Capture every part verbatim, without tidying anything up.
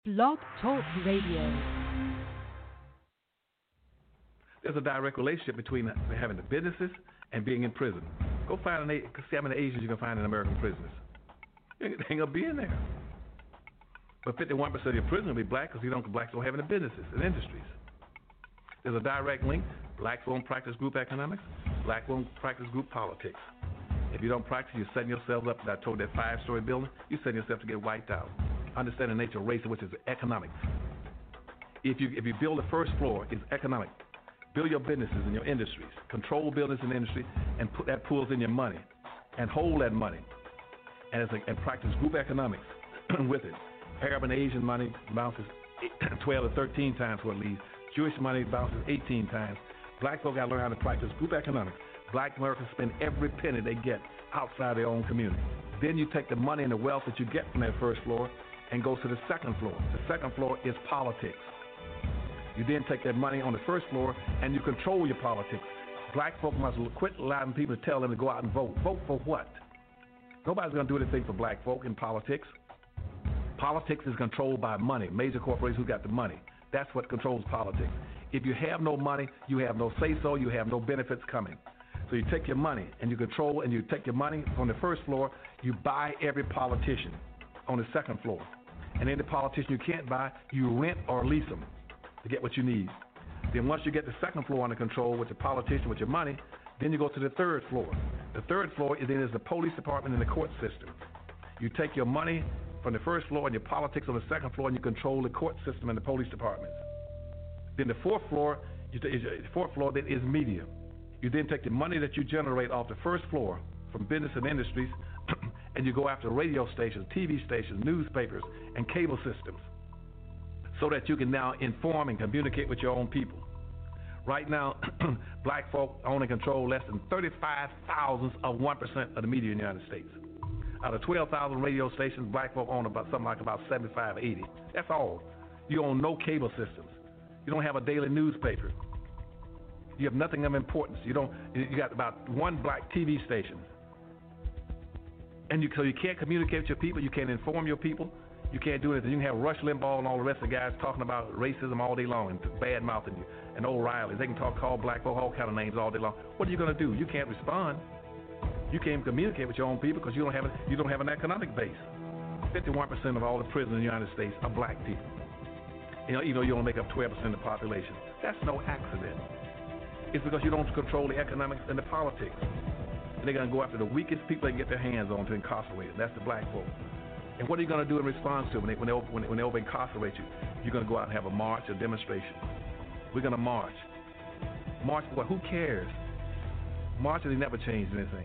Blog Talk Radio. There's a direct relationship between having the businesses and being in prison. Go find an, see how many Asians you can find in American prisons. They ain't gonna be in there. But fifty-one percent of your prison will be black because you don't blacks don't have any businesses and industries. There's a direct link. Blacks won't practice group economics. Black won't practice group politics. If you don't practice, you're setting yourself up. I told that five-story building, you're setting yourself to get wiped out. Understand the nature of race, which is economics. If you if you build the first floor, it's economic. Build your businesses and your industries. Control business and industry, and put that pulls in your money, and hold that money, and it's a, and practice group economics with it. Arab and Asian money bounces twelve to thirteen times what it leaves. Jewish money bounces eighteen times. Black folk got to learn how to practice group economics. Black Americans spend every penny they get outside their own community. Then you take the money and the wealth that you get from that first floor and go to the second floor. The second floor is politics. You then take that money on the first floor and you control your politics. Black folk must quit allowing people to tell them to go out and vote. Vote for what? Nobody's going to do anything for black folk in politics. Politics is controlled by money. Major corporations who got the money. That's what controls politics. If you have no money, you have no say-so, you have no benefits coming. So you take your money and you control, and you take your money from the first floor, you buy every politician on the second floor. And any politician you can't buy, you rent or lease them to get what you need. Then once you get the second floor under control with the politician, with your money, then you go to the third floor. The third floor is then is the police department and the court system. You take your money from the first floor and your politics on the second floor, and you control the court system and the police departments. Then the fourth floor, you t- the fourth floor then is media. You then take the money that you generate off the first floor from business and industries, and you go after radio stations, T V stations, newspapers, and cable systems, so that you can now inform and communicate with your own people. Right now, black folk own and control less than thirty-five thousandths of one percent of the media in the United States. Out of twelve thousand radio stations, black folk own about something like about seventy-five, eighty. That's all. You own no cable systems. You don't have a daily newspaper. You have nothing of importance. You don't. You got about one black T V station, and you so you can't communicate with your people. You can't inform your people. You can't do anything. You can have Rush Limbaugh and all the rest of the guys talking about racism all day long and bad mouthing you, and O'Reilly. They can talk, call black folk all kind of names all day long. What are you going to do? You can't respond. You can't communicate with your own people because you don't have a, you don't have an economic base. fifty-one percent of all the prisoners in the United States are black people. You know, even though you only make up twelve percent of the population. That's no accident. It's because you don't control the economics and the politics. And they're going to go after the weakest people they can get their hands on to incarcerate them. That's the black folk. And what are you going to do in response to it when they, when they, when they, when they over incarcerate you? You're going to go out and have a march, a demonstration. We're going to march. March for what? Who cares? Marching, they never changed anything.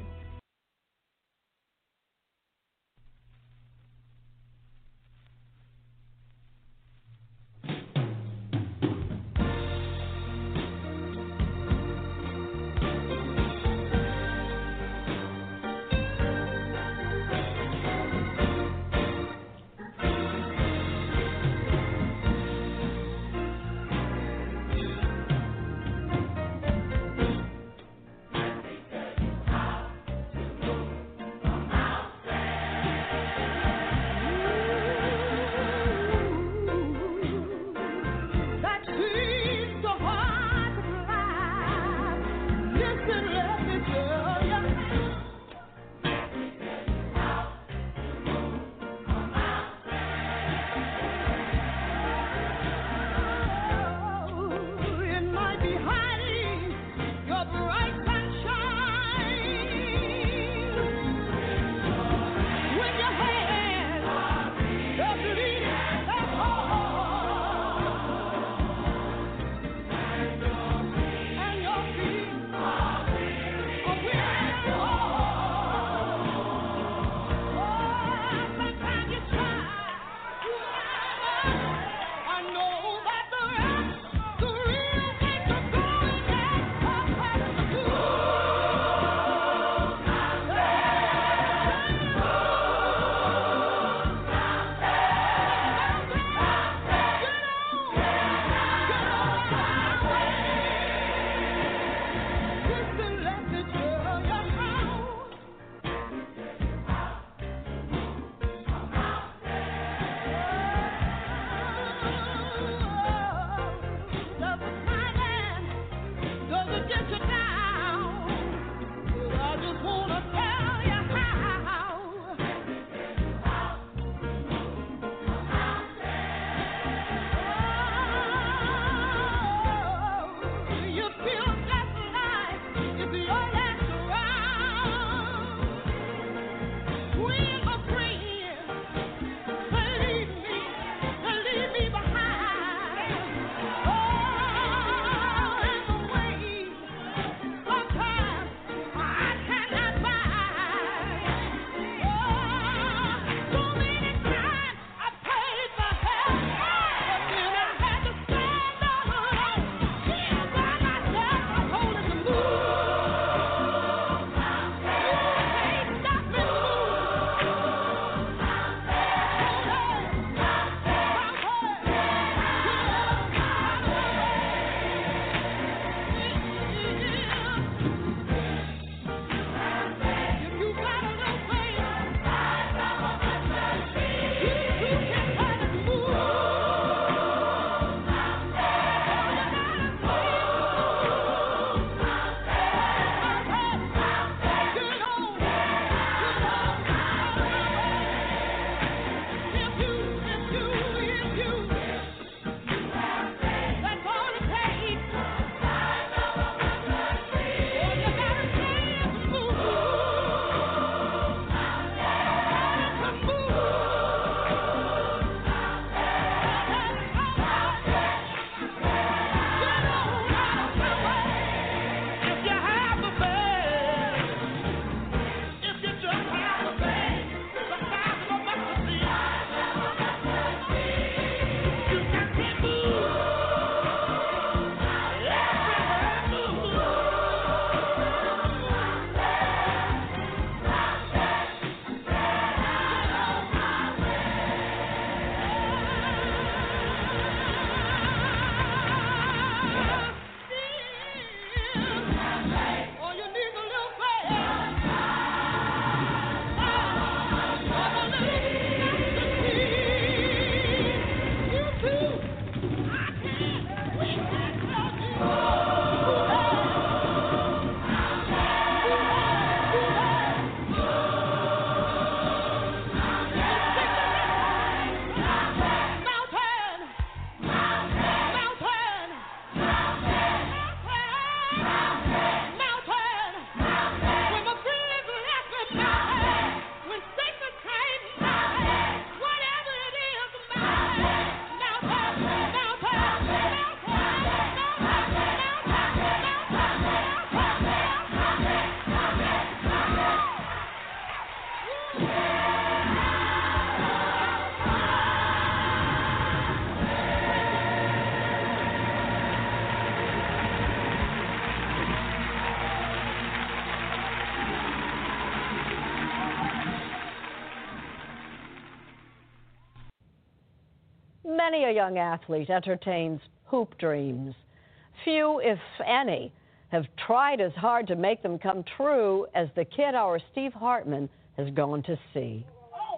Many a young athlete entertains hoop dreams. Few, if any, have tried as hard to make them come true as the kid our Steve Hartman has gone to see.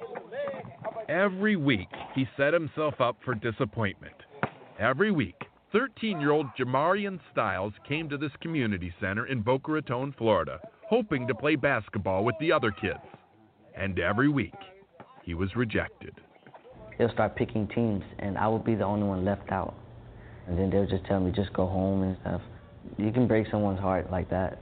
Every week, he set himself up for disappointment. Every week, thirteen-year-old Jamarian Styles came to this community center in Boca Raton, Florida, hoping to play basketball with the other kids. And every week, he was rejected. They'll start picking teams, and I would be the only one left out. And then they'll just tell me, just go home and stuff. You can break someone's heart like that.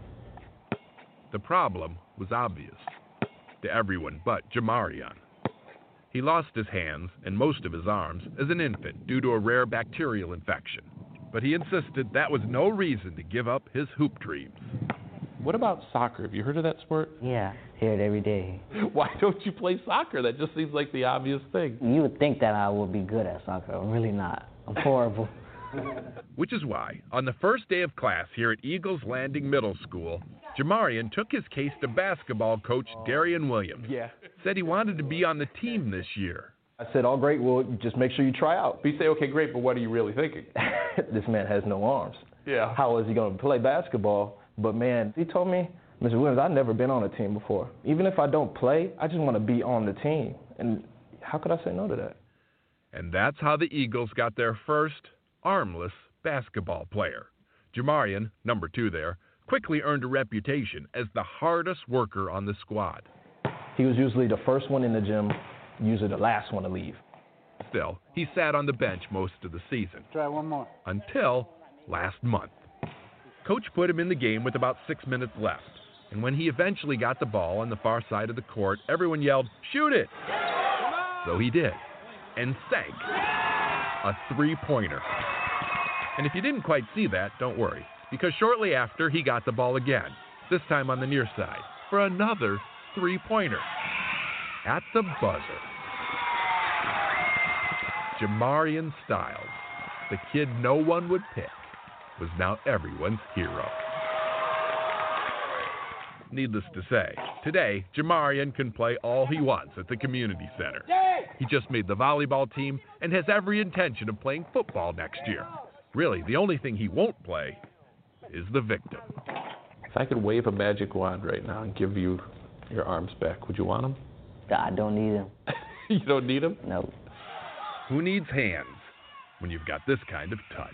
The problem was obvious to everyone but Jamarian. He lost his hands and most of his arms as an infant due to a rare bacterial infection. But he insisted that was no reason to give up his hoop dreams. What about soccer? Have you heard of that sport? Yeah, hear it every day. Why don't you play soccer? That just seems like the obvious thing. You would think that I would be good at soccer. I'm really not. I'm horrible. Which is why, on the first day of class here at Eagles Landing Middle School, Jamarian took his case to basketball coach Darian Williams. Yeah. Said he wanted to be on the team this year. I said, oh, great, well, just make sure you try out. But you say, okay, great, but what are you really thinking? This man has no arms. Yeah. How is he going to play basketball? But, man, he told me, Mister Williams, I've never been on a team before. Even if I don't play, I just want to be on the team. And how could I say no to that? And that's how the Eagles got their first armless basketball player. Jamarian, number two there, quickly earned a reputation as the hardest worker on the squad. He was usually the first one in the gym, usually the last one to leave. Still, he sat on the bench most of the season. Try one more. Until last month. Coach put him in the game with about six minutes left. And when he eventually got the ball on the far side of the court, everyone yelled, "Shoot it!" So he did. And sank a three-pointer. And if you didn't quite see that, don't worry, because shortly after, he got the ball again, this time on the near side, for another three-pointer. At the buzzer. Jamarian Styles, the kid no one would pick, was now everyone's hero. Needless to say, today, Jamarian can play all he wants at the community center. He just made the volleyball team and has every intention of playing football next year. Really, the only thing he won't play is the victim. If I could wave a magic wand right now and give you your arms back, would you want them? I don't need them. You don't need them? No. Who needs hands when you've got this kind of touch?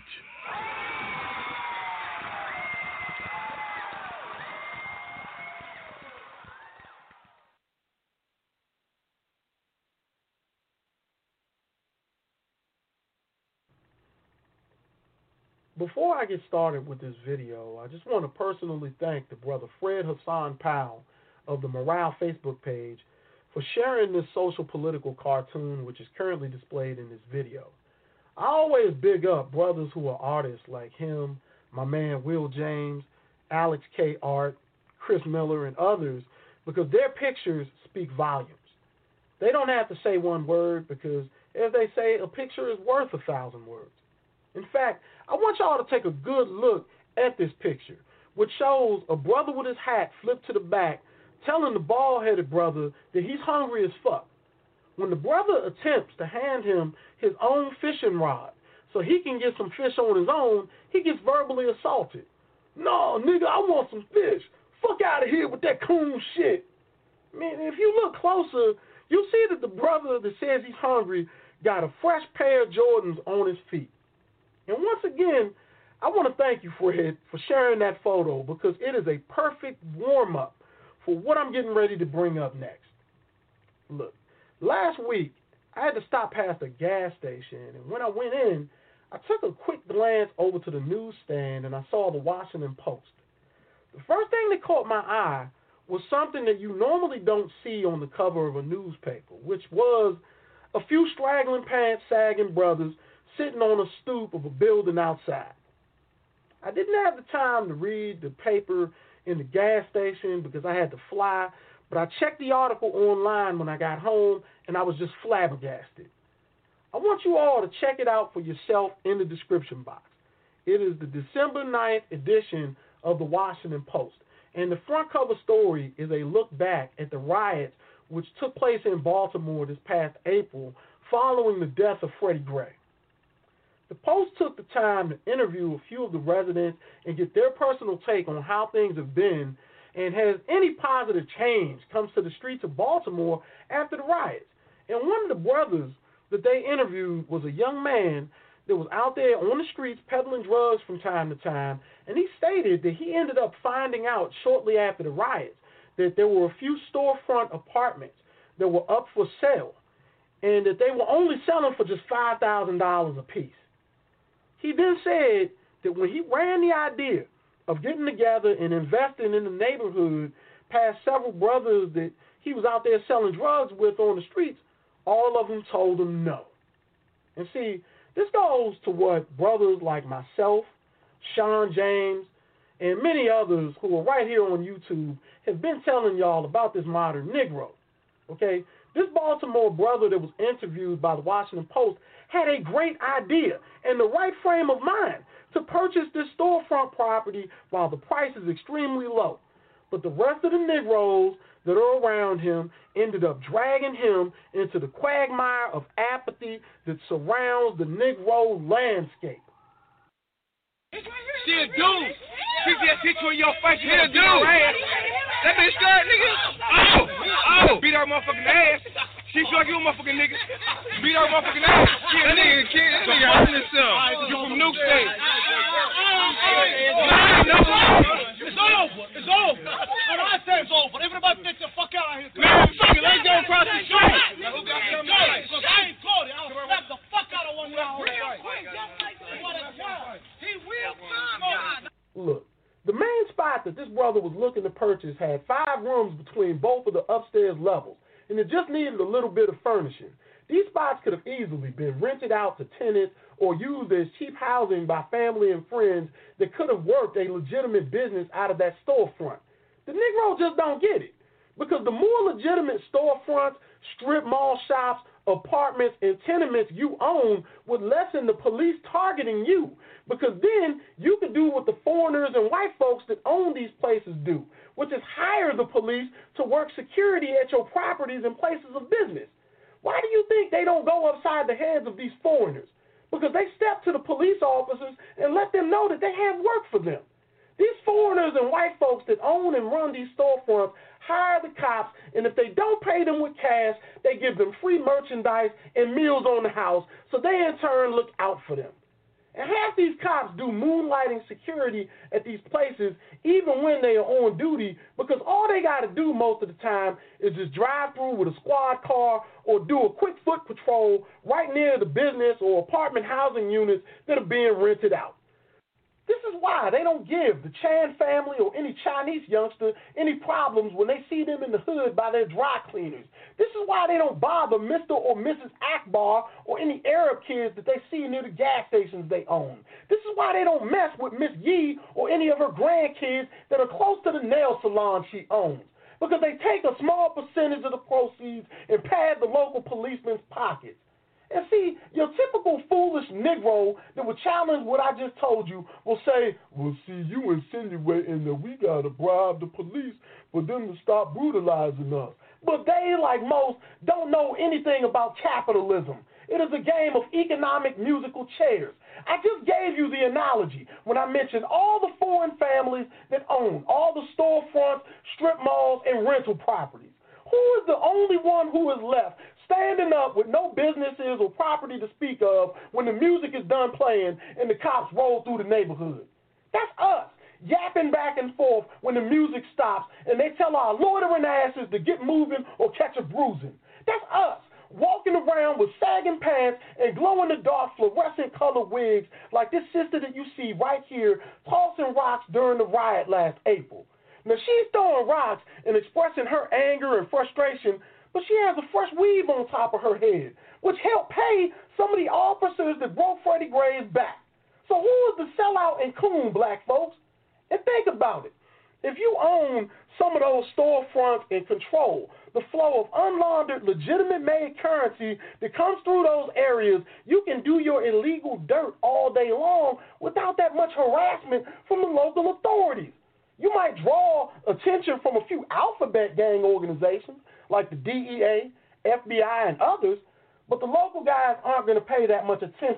Before I get started with this video, I just want to personally thank the brother Fred Hassan Powell of the Morale Facebook page for sharing this social political cartoon, which is currently displayed in this video. I always big up brothers who are artists like him, my man Will James, Alex K. Art, Chris Miller, and others, because their pictures speak volumes. They don't have to say one word because, as they say, a picture is worth a thousand words. In fact, I want y'all to take a good look at this picture, which shows a brother with his hat flipped to the back, telling the bald-headed brother that he's hungry as fuck. When the brother attempts to hand him his own fishing rod so he can get some fish on his own, he gets verbally assaulted. No, nigga, I want some fish. Fuck out of here with that coon shit. Man, if you look closer, you'll see that the brother that says he's hungry got a fresh pair of Jordans on his feet. And once again, I want to thank you, Fred, for sharing that photo because it is a perfect warm-up for what I'm getting ready to bring up next. Look, last week, I had to stop past a gas station, and when I went in, I took a quick glance over to the newsstand, and I saw the Washington Post. The first thing that caught my eye was something that you normally don't see on the cover of a newspaper, which was a few straggling pants-sagging brothers sitting on a stoop of a building outside. I didn't have the time to read the paper in the gas station because I had to fly, but I checked the article online when I got home, and I was just flabbergasted. I want you all to check it out for yourself in the description box. It is the December ninth edition of the Washington Post, and the front cover story is a look back at the riots which took place in Baltimore this past April following the death of Freddie Gray. The Post took the time to interview a few of the residents and get their personal take on how things have been and has any positive change comes to the streets of Baltimore after the riots. And one of the brothers that they interviewed was a young man that was out there on the streets peddling drugs from time to time, and he stated that he ended up finding out shortly after the riots that there were a few storefront apartments that were up for sale and that they were only selling for just five thousand dollars a piece. He then said that when he ran the idea of getting together and investing in the neighborhood past several brothers that he was out there selling drugs with on the streets, all of them told him no. And see, this goes to what brothers like myself, Sean James, and many others who are right here on YouTube have been telling y'all about this modern Negro. Okay? This Baltimore brother that was interviewed by the Washington Post had a great idea and the right frame of mind to purchase this storefront property while the price is extremely low. But the rest of the Negroes that are around him ended up dragging him into the quagmire of apathy that surrounds the Negro landscape. She a dude. She just hit you in your face. She a dude. That bitch scared, nigga. Oh, oh. Beat her motherfucking ass. She feel like you a motherfucking nigga. Beat her motherfucking ass. She a nigga, kid. That nigga hurting himself. You from Nuke State. It's over. It's over. When I say it's over, everybody gets the fuck out of here. Man, fuck it. Let's go across the street. Let's go. Because I ain't told you. I'll slap the fuck out of one of y'all. He will come. Look, the main spot that this brother was looking to purchase had five rooms between both of the upstairs levels, and it just needed a little bit of furnishing. These spots could have easily been rented out to tenants or used as cheap housing by family and friends that could have worked a legitimate business out of that storefront. The Negro just don't get it, because the more legitimate storefronts, strip mall shops, apartments, and tenements you own would lessen the police targeting you, because then you can do what the foreigners and white folks that own these places do, which is hire the police to work security at your properties and places of business. Why do you think they don't go upside the heads of these foreigners? Because they step to the police officers and let them know that they have work for them. These foreigners and white folks that own and run these storefronts hire the cops, and if they don't pay them with cash, they give them free merchandise and meals on the house, so they in turn look out for them. And half these cops do moonlighting security at these places even when they are on duty, because all they got to do most of the time is just drive through with a squad car or do a quick foot patrol right near the business or apartment housing units that are being rented out. This is why they don't give the Chan family or any Chinese youngster any problems when they see them in the hood by their dry cleaners. This is why they don't bother Mister or Missus Akbar or any Arab kids that they see near the gas stations they own. This is why they don't mess with Miss Yee or any of her grandkids that are close to the nail salon she owns, because they take a small percentage of the proceeds and pad the local policeman's pockets. And see, your typical foolish Negro that would challenge what I just told you will say, well, see, you insinuating that we got to bribe the police for them to stop brutalizing us. But they, like most, don't know anything about capitalism. It is a game of economic musical chairs. I just gave you the analogy when I mentioned all the foreign families that own all the storefronts, strip malls, and rental properties. Who is the only one who is left standing up with no businesses or property to speak of when the music is done playing and the cops roll through the neighborhood? That's us, yapping back and forth when the music stops and they tell our loitering asses to get moving or catch a bruising. That's us, walking around with sagging pants and glow-in-the-dark fluorescent colored wigs like this sister that you see right here tossing rocks during the riot last April. Now, she's throwing rocks and expressing her anger and frustration, but she has a fresh weave on top of her head, which helped pay some of the officers that broke Freddie Gray's back. So who is the sellout and coon, black folks? And think about it. If you own some of those storefronts and control the flow of unlaundered, legitimate-made currency that comes through those areas, you can do your illegal dirt all day long without that much harassment from the local authorities. You might draw attention from a few alphabet gang organizations like the D E A, F B I, and others, but the local guys aren't going to pay that much attention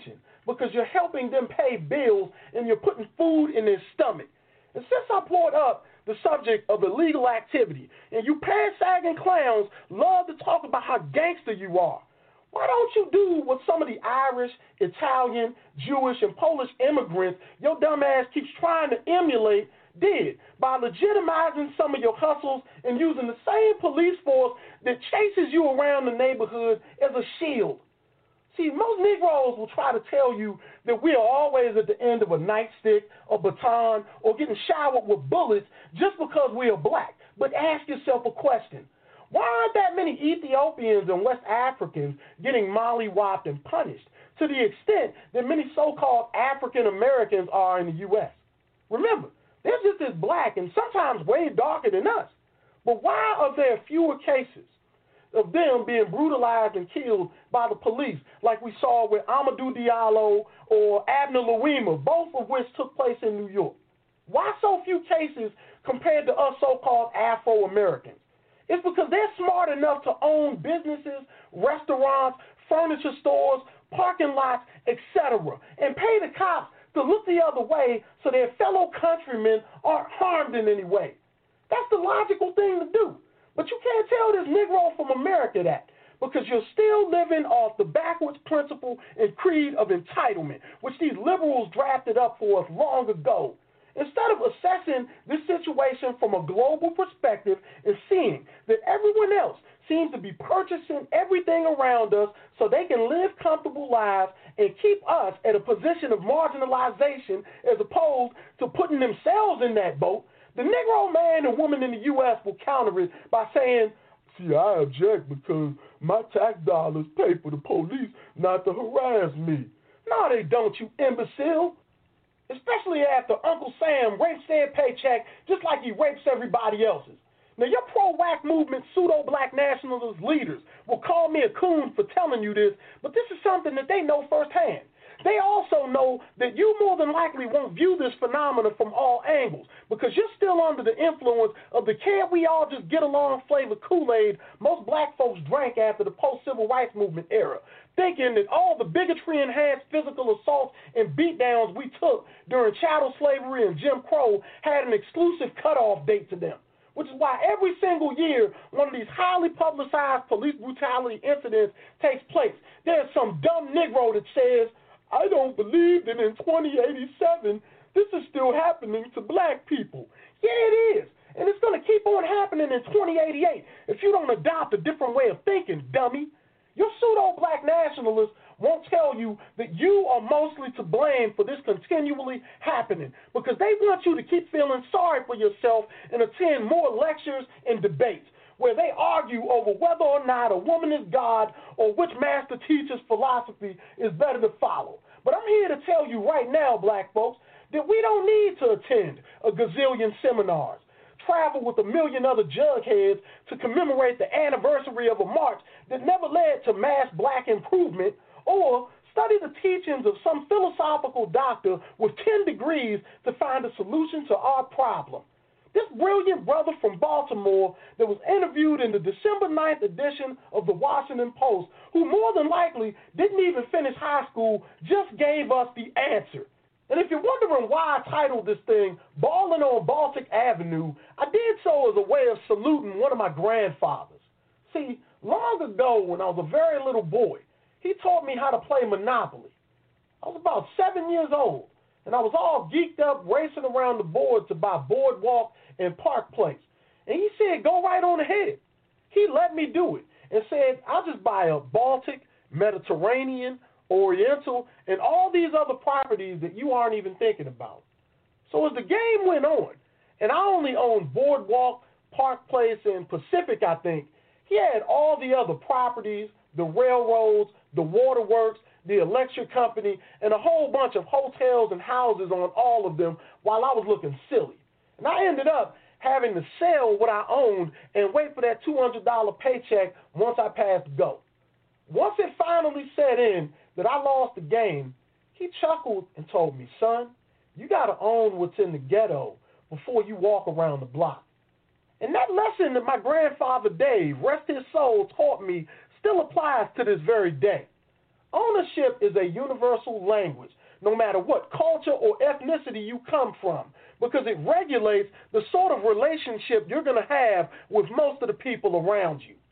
because you're helping them pay bills and you're putting food in their stomach. And since I brought up the subject of illegal activity, and you pants-sagging clowns love to talk about how gangster you are, why don't you do what some of the Irish, Italian, Jewish, and Polish immigrants your dumb ass keeps trying to emulate did by legitimizing some of your hustles and using the same police force that chases you around the neighborhood as a shield? See, most Negroes will try to tell you that we are always at the end of a nightstick, a baton, or getting showered with bullets just because we are black. But ask yourself a question. Why aren't that many Ethiopians and West Africans getting mollywopped and punished to the extent that many so-called African Americans are in the U S? Remember, they're just as black and sometimes way darker than us. But why are there fewer cases of them being brutalized and killed by the police, like we saw with Amadou Diallo or Abner Louima, both of which took place in New York? Why so few cases compared to us so-called Afro-Americans? It's because they're smart enough to own businesses, restaurants, furniture stores, parking lots, et cetera, and pay the cops to look the other way so their fellow countrymen aren't harmed in any way. That's the logical thing to do. But you can't tell this Negro from America that, because you're still living off the backwards principle and creed of entitlement, which these liberals drafted up for us long ago. Instead of assessing this situation from a global perspective and seeing that everyone else seems to be purchasing everything around us so they can live comfortable lives and keep us at a position of marginalization as opposed to putting themselves in that boat, the Negro man and woman in the U S will counter it by saying, see, I object because my tax dollars pay for the police not to harass me. No, they don't, you imbecile. Especially after Uncle Sam rapes their paycheck just like he rapes everybody else's. Now, your pro-W A C movement pseudo-black nationalist leaders will call me a coon for telling you this, but this is something that they know firsthand. They also know that you more than likely won't view this phenomenon from all angles because you're still under the influence of the can't we all just get along flavor Kool-Aid most black folks drank after the post-civil rights movement era, thinking that all the bigotry-enhanced physical assaults and beatdowns we took during chattel slavery and Jim Crow had an exclusive cutoff date to them, which is why every single year one of these highly publicized police brutality incidents takes place. There's some dumb Negro that says, I don't believe that in twenty eighty-seven this is still happening to black people. Yeah, it is. And it's going to keep on happening in twenty eighty-eight if you don't adopt a different way of thinking, dummy. Your pseudo-black nationalists won't tell you that you are mostly to blame for this continually happening because they want you to keep feeling sorry for yourself and attend more lectures and debates where they argue over whether or not a woman is God or which master teacher's philosophy is better to follow. But I'm here to tell you right now, black folks, that we don't need to attend a gazillion seminars, travel with a million other jugheads to commemorate the anniversary of a march that never led to mass black improvement, or study the teachings of some philosophical doctor with ten degrees to find a solution to our problem. This brilliant brother from Baltimore that was interviewed in the December ninth edition of the Washington Post, who more than likely didn't even finish high school, just gave us the answer. And if you're wondering why I titled this thing Ballin' on Baltic Avenue, I did so as a way of saluting one of my grandfathers. See, long ago when I was a very little boy, he taught me how to play Monopoly. I was about seven years old, and I was all geeked up racing around the board to buy Boardwalk and Park Place. And he said, go right on ahead. He let me do it and said, I'll just buy a Baltic, Mediterranean, Oriental, and all these other properties that you aren't even thinking about. So as the game went on, and I only owned Boardwalk, Park Place, and Pacific, I think, he had all the other properties, the railroads, the waterworks, the electric company, and a whole bunch of hotels and houses on all of them while I was looking silly. And I ended up having to sell what I owned and wait for that two hundred dollars paycheck once I passed go. Once it finally set in that I lost the game, he chuckled and told me, son, you got to own what's in the ghetto before you walk around the block. And that lesson that my grandfather Dave, rest his soul, taught me still applies to this very day. Ownership is a universal language, no matter what culture or ethnicity you come from, because it regulates the sort of relationship you're going to have with most of the people around you.